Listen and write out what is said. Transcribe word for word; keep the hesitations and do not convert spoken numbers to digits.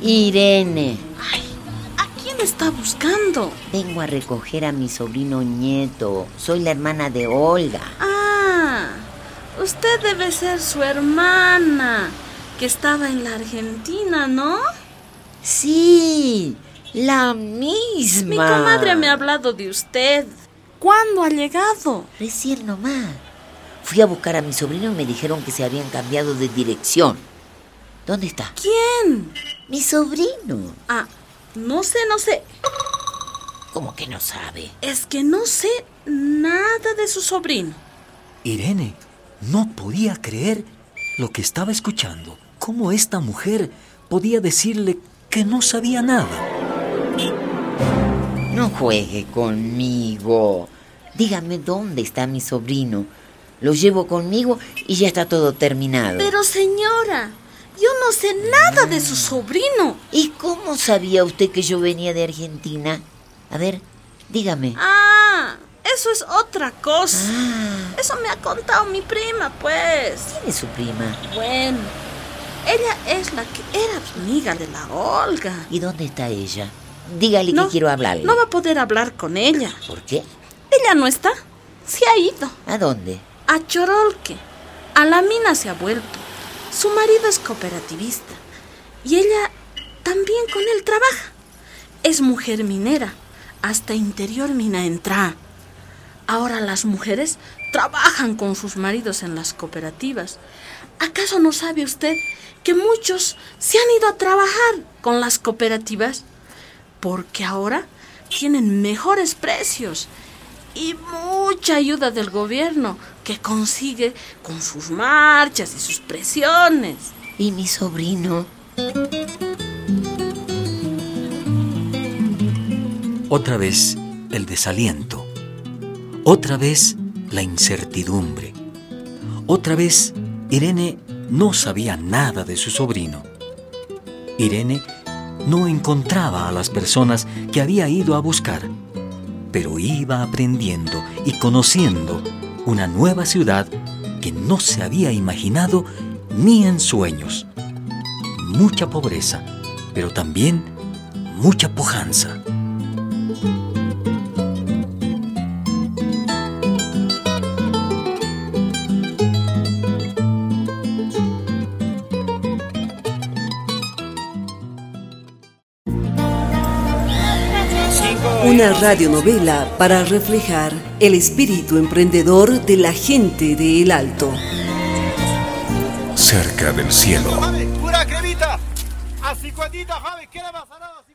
Irene. Ay, ¿a quién está buscando? Vengo a recoger a mi sobrino nieto. Soy la hermana de Olga. Ah, usted debe ser su hermana, que estaba en la Argentina, ¿no? Sí, la misma. Mi comadre me ha hablado de usted. ¿Cuándo ha llegado? Recién nomás. Fui a buscar a mi sobrino y me dijeron que se habían cambiado de dirección. ¿Dónde está? ¿Quién? Mi sobrino. Ah, no sé, no sé. ¿Cómo que no sabe? Es que no sé nada de su sobrino. Irene no podía creer lo que estaba escuchando. ¿Cómo esta mujer podía decirle que no sabía nada? No juegue conmigo. Dígame dónde está mi sobrino. Lo llevo conmigo y ya está todo terminado. Pero señora, yo no sé nada de su sobrino. ¿Y cómo sabía usted que yo venía de Argentina? A ver, dígame. Ah, eso es otra cosa. Ah. Eso me ha contado mi prima, pues. ¿Quién es su prima? Bueno, ella es la que era amiga de la Olga. ¿Y dónde está ella? Dígale No, que quiero hablarle. No va a poder hablar con ella. ¿Por qué? Ella no está. Se ha ido. ¿A dónde? A Chorolque. A la mina se ha vuelto. Su marido es cooperativista. Y ella también con él trabaja. Es mujer minera. Hasta interior mina entra. Ahora las mujeres trabajan con sus maridos en las cooperativas. ¿Acaso no sabe usted que muchos se han ido a trabajar con las cooperativas? Porque ahora tienen mejores precios y mucha ayuda del gobierno que consigue con sus marchas y sus presiones. ¿Y mi sobrino? Otra vez el desaliento. Otra vez la incertidumbre. Otra vez Irene no sabía nada de su sobrino. Irene no encontraba a las personas que había ido a buscar, pero iba aprendiendo y conociendo una nueva ciudad que no se había imaginado ni en sueños. Mucha pobreza, pero también mucha pujanza. Una radionovela para reflejar el espíritu emprendedor de la gente de El Alto. Cerca del cielo. Pura cremita. A cincuenta, Javi, ¿qué le pasa?